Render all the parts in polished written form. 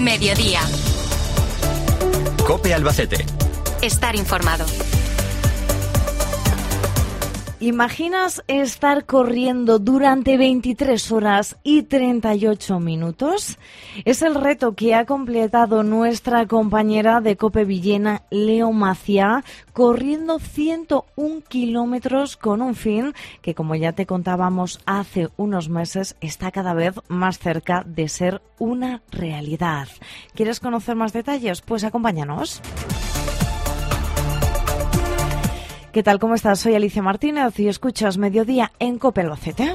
Mediodía. COPE Albacete. Estar informado. ¿Imaginas estar corriendo durante 23 horas y 38 minutos? Es el reto que ha completado nuestra compañera de COPE Villena, Leo Maciá, corriendo 101 kilómetros con un fin que, como ya te contábamos hace unos meses, está cada vez más cerca de ser una realidad. ¿Quieres conocer más detalles? Pues acompáñanos. ¿Qué tal? ¿Cómo estás? Soy Alicia Martínez y escuchas Mediodía en COPE Albacete.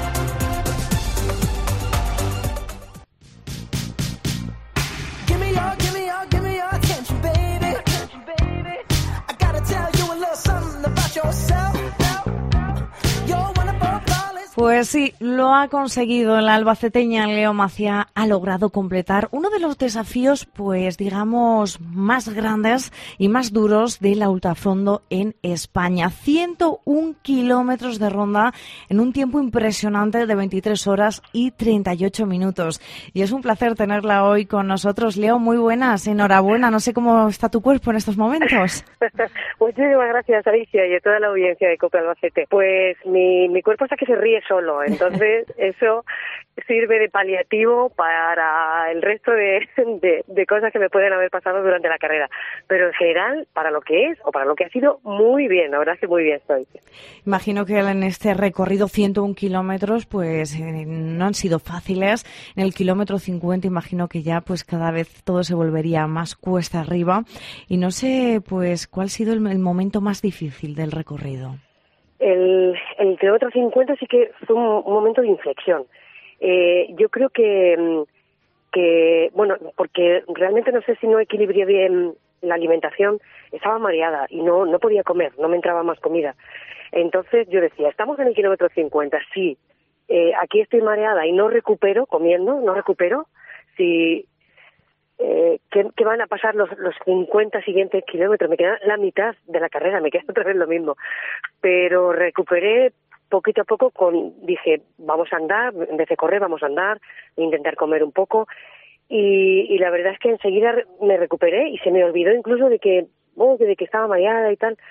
Pues sí, lo ha conseguido. La albaceteña Leo Maciá ha logrado completar uno de los desafíos, pues digamos, más grandes y más duros de la ultrafondo en España. 101 kilómetros de ronda en un tiempo impresionante de 23 horas y 38 minutos. Y es un placer tenerla hoy con nosotros. Leo, muy buenas, enhorabuena. No sé cómo está tu cuerpo en estos momentos. Muchísimas gracias, Alicia, y a toda la audiencia de COPE Albacete. Pues mi cuerpo está que se ríe solo, entonces eso sirve de paliativo para el resto de cosas que me pueden haber pasado durante la carrera, pero en general, para lo que es o para lo que ha sido, muy bien, la verdad es que muy bien estoy. Imagino que en este recorrido 101 kilómetros pues no han sido fáciles. En el kilómetro 50 imagino que ya pues cada vez todo se volvería más cuesta arriba, y no sé pues cuál ha sido el momento más difícil del recorrido. El kilómetro 50 sí que fue un momento de inflexión. Yo creo que, bueno, porque realmente no sé si no equilibré bien la alimentación, estaba mareada y no podía comer, no me entraba más comida. Entonces yo decía, estamos en el kilómetro 50, sí, aquí estoy mareada y no recupero comiendo, si... ¿Qué van a pasar los 50 siguientes kilómetros? Me queda la mitad de la carrera, me queda otra vez lo mismo. Pero recuperé poquito a poco, dije, vamos a andar, en vez de correr, vamos a andar, intentar comer un poco. Y la verdad es que enseguida me recuperé y se me olvidó incluso de que estaba mareada y tal.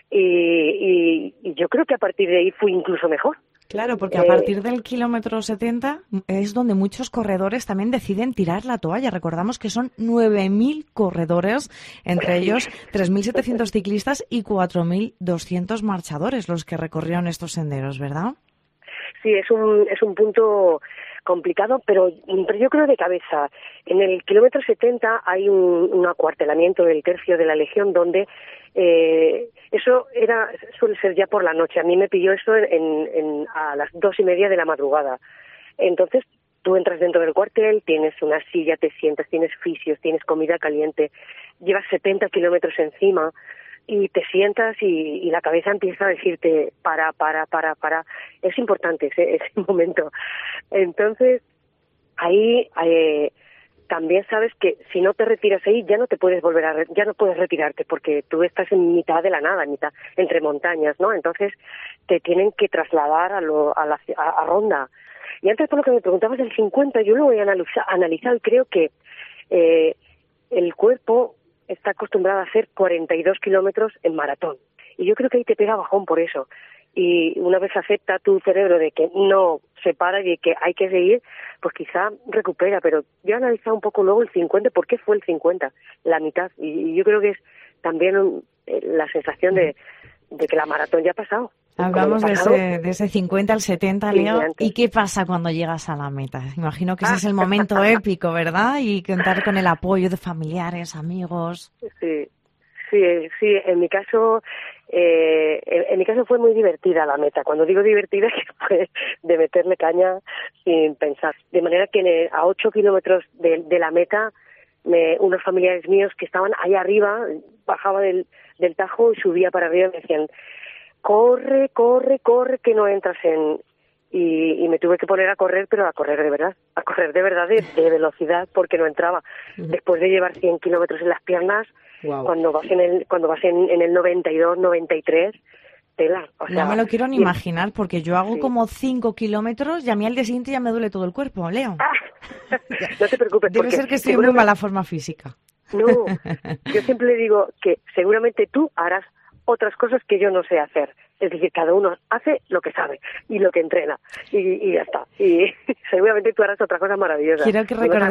Y yo creo que a partir de ahí fui incluso mejor. Claro, porque a partir del kilómetro 70 es donde muchos corredores también deciden tirar la toalla. Recordamos que son 9.000 corredores, entre ellos 3.700 ciclistas y 4.200 marchadores los que recorrieron estos senderos, ¿verdad? Sí, es un punto complicado, pero yo creo de cabeza. En el kilómetro 70 hay un acuartelamiento del tercio de la Legión donde eso suele ser ya por la noche. A mí me pilló eso a las 2:30 de la madrugada. Entonces tú entras dentro del cuartel, tienes una silla, te sientas, tienes fisios, tienes comida caliente, llevas 70 kilómetros encima y te sientas y la cabeza empieza a decirte para. Es importante ese momento. Entonces ahí también sabes que si no te retiras ahí ya no te puedes ya no puedes retirarte, porque tú estás en mitad de la nada, entre montañas, ¿no? Entonces te tienen que trasladar a Ronda. Y antes, por lo que me preguntabas del 50, yo lo voy a analizar y creo que el cuerpo está acostumbrado a hacer 42 kilómetros en maratón. Y yo creo que ahí te pega bajón por eso. Y una vez acepta tu cerebro de que no se para y de que hay que seguir, pues quizá recupera. Pero yo he analizado un poco luego el 50, ¿por qué fue el 50? La mitad. Y yo creo que es también la sensación de que la maratón ya ha pasado. Hablamos de ese 50 al 70, Leo. ¿Y qué pasa cuando llegas a la meta? Imagino que ese es el momento épico, ¿verdad? Y contar con el apoyo de familiares, amigos. Sí. En mi caso fue muy divertida la meta. Cuando digo divertida, que fue de meterle caña sin pensar. De manera que a 8 kilómetros de la meta, unos familiares míos que estaban allá arriba, bajaba del Tajo y subía para arriba y me decían, corre, que no entras en... Y me tuve que poner a correr, pero a correr de verdad, de velocidad, porque no entraba. Después de llevar 100 kilómetros en las piernas, wow. Cuando vas en el 92, 93, tela. O sea, no me lo quiero ni imaginar, porque yo hago como 5 kilómetros y a mí al día siguiente ya me duele todo el cuerpo, Leo. No te preocupes. Debe ser que estoy en muy mala forma física. No, yo siempre le digo que seguramente tú harás otras cosas que yo no sé hacer. Es decir, cada uno hace lo que sabe y lo que entrena y ya está. Y seguramente tú harás otra cosa maravillosa. Quiero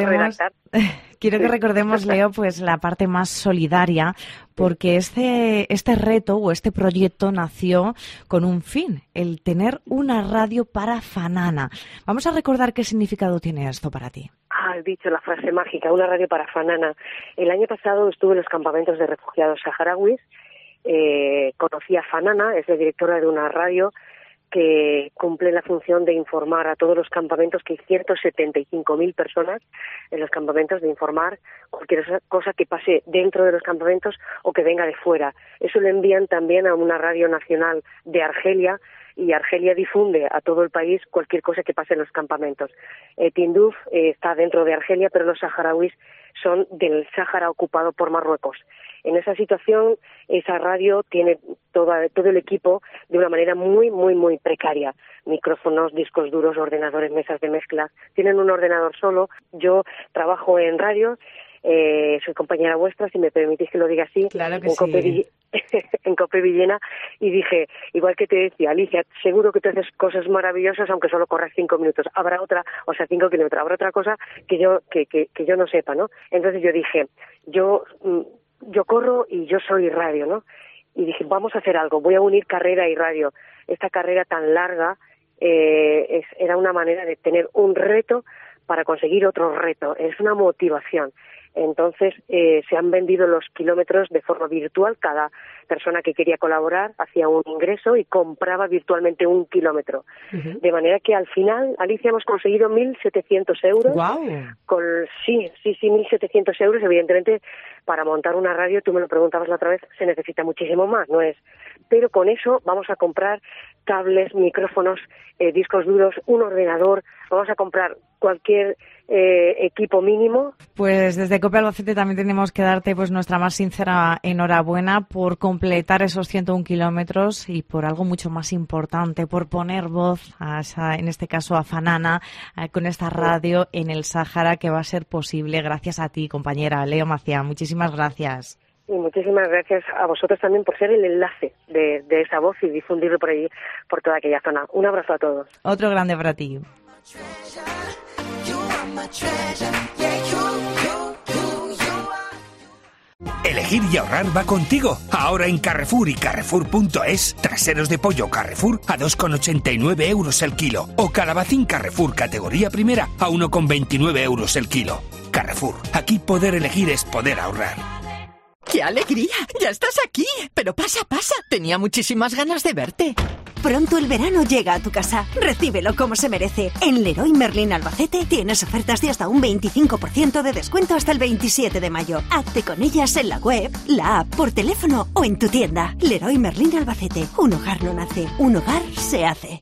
que recordemos, Leo, pues la parte más solidaria, porque este reto o este proyecto nació con un fin, el tener una radio para Fanana. Vamos a recordar qué significado tiene esto para ti. Has dicho la frase mágica, una radio para Fanana. El año pasado estuve en los campamentos de refugiados saharauis. Conocí a Fanana, es la directora de una radio que cumple la función de informar a todos los campamentos, que hay 175.000 personas en los campamentos, de informar cualquier cosa que pase dentro de los campamentos o que venga de fuera. Eso lo envían también a una radio nacional de Argelia, y Argelia difunde a todo el país cualquier cosa que pase en los campamentos. Tinduf está dentro de Argelia, pero los saharauis son del Sáhara ocupado por Marruecos. En esa situación, esa radio tiene todo el equipo de una manera muy, muy, muy precaria. Micrófonos, discos duros, ordenadores, mesas de mezcla. Tienen un ordenador solo. Yo trabajo en radio, soy compañera vuestra, si me permitís que lo diga así, claro que sí. En Cope Villena, y dije, igual que te decía, Alicia, seguro que tú haces cosas maravillosas aunque solo corras 5 minutos. Habrá otra, 5 kilómetros, habrá otra cosa que yo no sepa, ¿no? Entonces yo dije, yo corro y yo soy radio, ¿no? Y dije, vamos a hacer algo, voy a unir carrera y radio. Esta carrera tan larga era una manera de tener un reto para conseguir otro reto, es una motivación. Entonces se han vendido los kilómetros de forma virtual. Cada persona que quería colaborar hacía un ingreso y compraba virtualmente un kilómetro. Uh-huh. De manera que al final, Alicia, hemos conseguido 1.700 euros. ¡Wow! Sí, 1.700 euros. Evidentemente, para montar una radio, tú me lo preguntabas la otra vez, se necesita muchísimo más, ¿no es? Pero con eso vamos a comprar cables, micrófonos, discos duros, un ordenador, vamos a comprar cualquier equipo mínimo. Pues desde COPE Albacete también tenemos que darte pues nuestra más sincera enhorabuena por completar esos 101 kilómetros y por algo mucho más importante, por poner voz a en este caso a Fanana, con esta radio en el Sáhara, que va a ser posible gracias a ti, compañera Leo Macià. Muchísimas gracias. Y muchísimas gracias a vosotros también por ser el enlace de esa voz y difundirlo por ahí, por toda aquella zona. Un abrazo a todos. Otro grande para ti. Elegir y ahorrar va contigo. Ahora en Carrefour y Carrefour.es, traseros de pollo Carrefour a 2,89 euros el kilo. O calabacín Carrefour categoría primera a 1,29 euros el kilo. Carrefour, aquí poder elegir es poder ahorrar. ¡Qué alegría! ¡Ya estás aquí! Pero pasa, tenía muchísimas ganas de verte. Pronto el verano llega a tu casa. Recíbelo como se merece. En Leroy Merlin Albacete tienes ofertas de hasta un 25% de descuento hasta el 27 de mayo. Hazte con ellas en la web, la app, por teléfono o en tu tienda. Leroy Merlin Albacete. Un hogar no nace, un hogar se hace.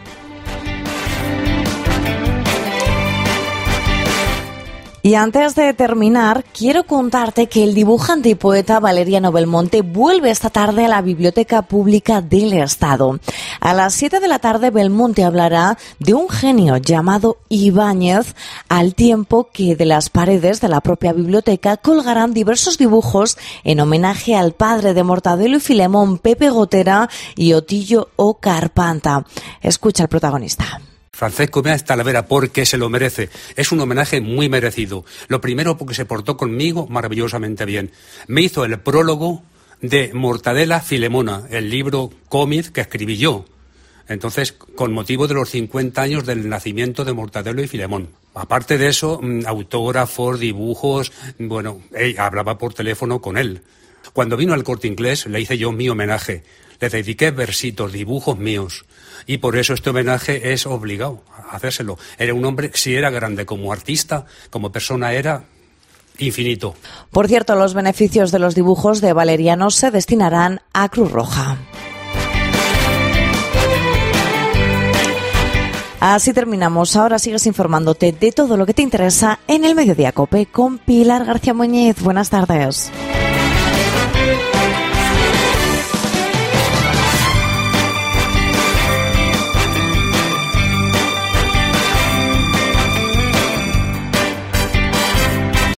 Y antes de terminar, quiero contarte que el dibujante y poeta Valeriano Belmonte vuelve esta tarde a la Biblioteca Pública del Estado. A las 7 de la tarde, Belmonte hablará de un genio llamado Ibáñez, al tiempo que de las paredes de la propia biblioteca colgarán diversos dibujos en homenaje al padre de Mortadelo y Filemón, Pepe Gotera y Otillo o Carpanta. Escucha al protagonista. Francesco Ibáñez Talavera, porque se lo merece. Es un homenaje muy merecido. Lo primero, porque se portó conmigo maravillosamente bien. Me hizo el prólogo de Mortadela Filemona, el libro cómic que escribí yo. Entonces, con motivo de los 50 años del nacimiento de Mortadelo y Filemón. Aparte de eso, autógrafos, dibujos, hablaba por teléfono con él. Cuando vino al Corte Inglés, le hice yo mi homenaje. Le dediqué versitos, dibujos míos. Y por eso este homenaje es obligado a hacérselo. Era un hombre, si era grande como artista, como persona era infinito. Por cierto, los beneficios de los dibujos de Valeriano se destinarán a Cruz Roja. Así terminamos. Ahora sigues informándote de todo lo que te interesa en el Mediodía COPE con Pilar García Muñiz. Buenas tardes.